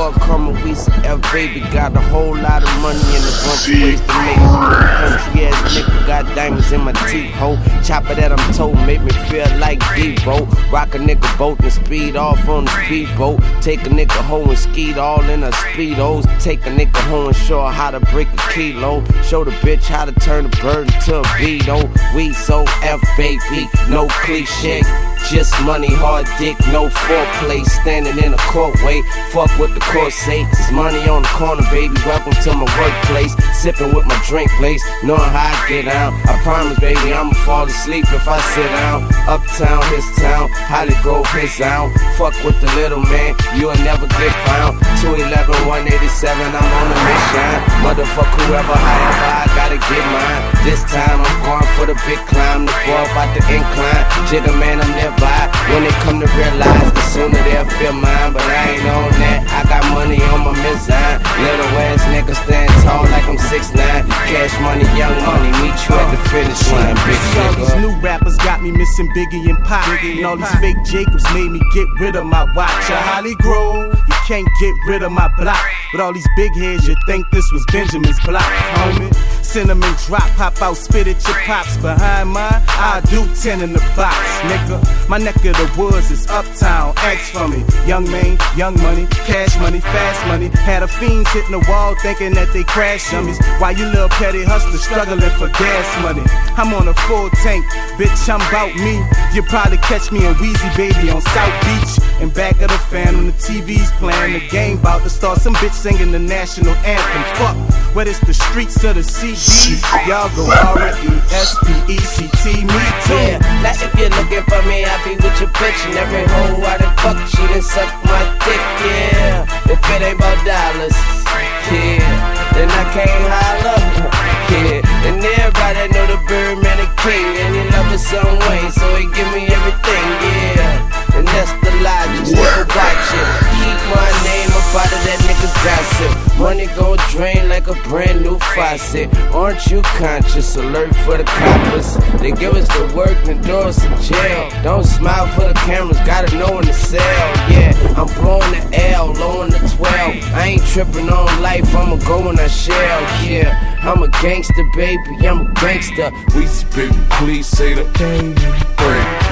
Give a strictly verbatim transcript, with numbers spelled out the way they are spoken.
all karma, we some F, baby. Got a whole lot of money and a bunch of ways to make it. Country ass nigga, got diamonds in my teeth, ho. Chopper that I'm told make me feel like Debo. Rock a nigga boat and speed off on the speedboat. Take a nigga home and skeet all in her speedos. Take a nigga home and show her how to break a kilo. Show the bitch how to turn a bird into a beetle. We so F, baby, no cliche. Just money, hard dick, no foreplay. Standing in a courtway, fuck what the court say. It's money on the corner, baby, welcome to my workplace. Sipping with my drink place, knowing how I get out. I promise, baby, I'ma fall asleep if I sit down. Uptown, his town, Hollygrove, his sound. Fuck with the little man, you'll never get found. two eleven, one eighty-seven, I'm on a mission. Motherfuck whoever, however, I gotta get mine. This time I'm going for the big climb, the boy about the incline. Jigga man, I'm nearby. When they come to realize, the sooner they'll feel mine. But I ain't on that, I got money on my mizine. Little ass nigga stand tall like I'm six nine. Cash money, young money, meet you at the finish line, bitch. All these new rappers got me missing Biggie and Pac. And all these fake Jacobs made me get rid of my watch. A Hollygrove, you can't get rid of my block. With all these big heads, you think this was Benjamin's block, homie. Cinnamon drop, pop out, spit at your pops. Behind mine, I do ten in the box, nigga. My neck of the woods is uptown, ask for me. Young man, young money, cash money, fast money. Had a fiends hitting the wall thinking that they crash dummies. While you little petty hustlers struggling for gas money. I'm on a full tank, bitch, I'm bout me. You probably catch me in Weezy Baby on South Beach. In back of the fan when the T V's playing. The game bout to start, some bitch singing the national anthem. Fuck, whether it's the streets or the C Ds. Y'all go R E S P E C T, me too. Yeah, like if you're looking for me, I be with your bitch. And every hoe I done fuck, she done suck my dick, yeah. If it ain't about dollars, yeah, then I can't holler, yeah. And everybody know the Birdman the king. And he love it some way, so he give me everything, yeah. And that's the logic, nigga, watch it. Keep my name up out of that nigga gossip. Money gon' drain like a brand new faucet. Aren't you conscious? Alert for the coppers. They give us the work and throw us in jail. Don't smile for the cameras, gotta know when to sell. Yeah, I'm blowing the L, low on the twelve. I ain't tripping on life, I'ma go when I shell. Yeah, I'm a gangster, baby, I'm a gangster. We spit, please say the baby.